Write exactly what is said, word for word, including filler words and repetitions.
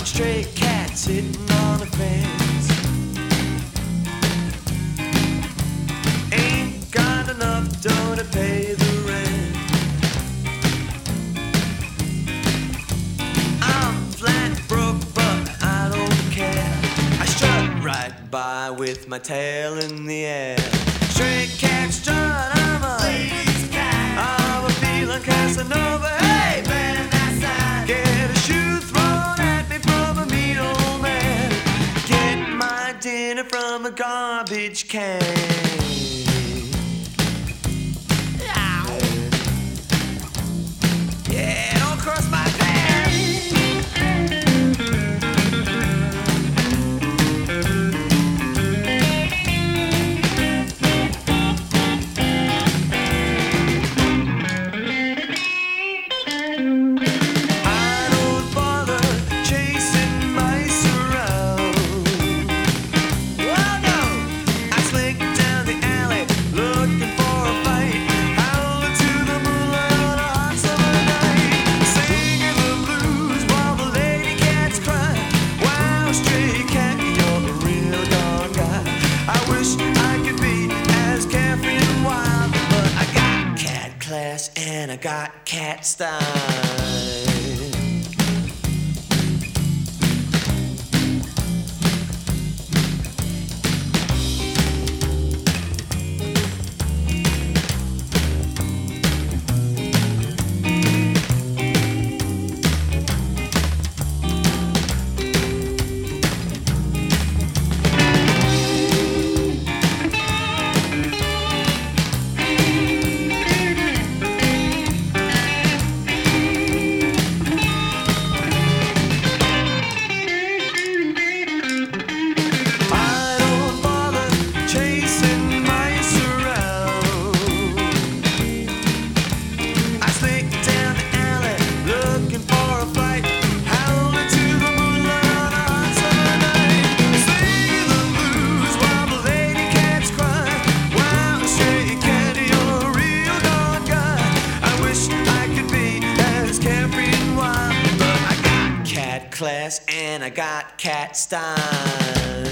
stray cat sitting on a fence. Ain't got enough dough to pay the rent. I'm flat broke, but I don't care. I strut right by with my tail in the air. Stray cat strut, I'm a lady's cat. I'm a feeling Casanova. Hey, man, outside. Get a shoe thrown at me from a mean old man. Get my dinner from a garbage can. Yeah, don't cross my path. I don't bother chasing mice around. Well, no, I slink down the alley looking for a fight, howling to the moonlight on a hot summer night, singing the blues while the lady cats cry. Wow, stray cat, you're a real gone guy. I wish I could be as carefree and wild, but I got cat class and I got cat style. I don't bother chasing mice around. I slink down the alley looking for a fight, howling to the moonlight on a hot summer night, singing the blues while the lady cats cry. Wow, stray cat, you're a real gone guy. I wish I could be as carefree and wild, but I got cat class and I got cat style.